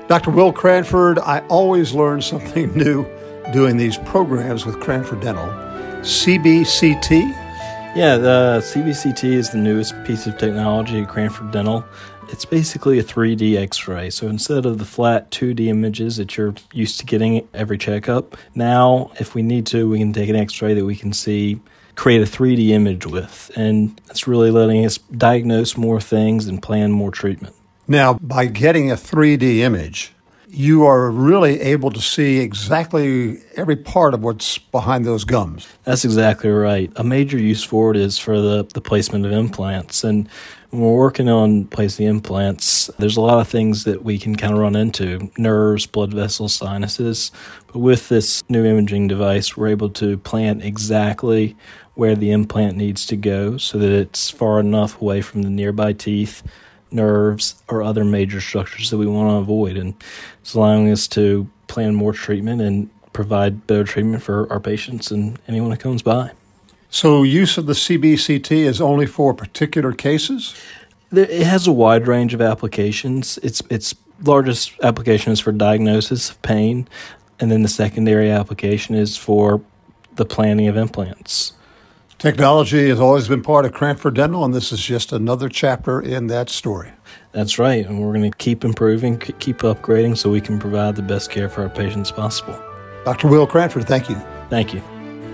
Dr. Will Cranford, I always learn something new doing these programs with Cranford Dental. CBCT? Yeah, the CBCT is the newest piece of technology at Cranford Dental. It's basically a 3D x-ray. So instead of the flat 2D images that you're used to getting every checkup, now if we need to, we can take an x-ray that we can see, create a 3D image with. And it's really letting us diagnose more things and plan more treatment. Now, by getting a 3D image, you are really able to see exactly every part of what's behind those gums. That's exactly right. A major use for it is for the placement of implants. And when we're working on placing implants, there's a lot of things that we can kind of run into, nerves, blood vessels, sinuses. But with this new imaging device, we're able to plant exactly where the implant needs to go so that it's far enough away from the nearby teeth, nerves, or other major structures that we want to avoid. And it's allowing us to plan more treatment and provide better treatment for our patients and anyone that comes by. So use of the CBCT is only for particular cases? It has a wide range of applications. Its largest application is for diagnosis of pain, and then the secondary application is for the planning of implants. Technology has always been part of Cranford Dental, and this is just another chapter in that story. That's right, and we're going to keep improving, keep upgrading so we can provide the best care for our patients possible. Dr. Will Cranford, thank you. Thank you.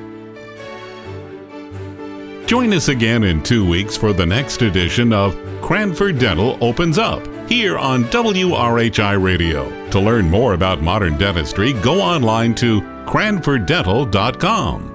Join us again in 2 weeks for the next edition of Cranford Dental Opens Up here on WRHI Radio. To learn more about modern dentistry, go online to cranforddental.com.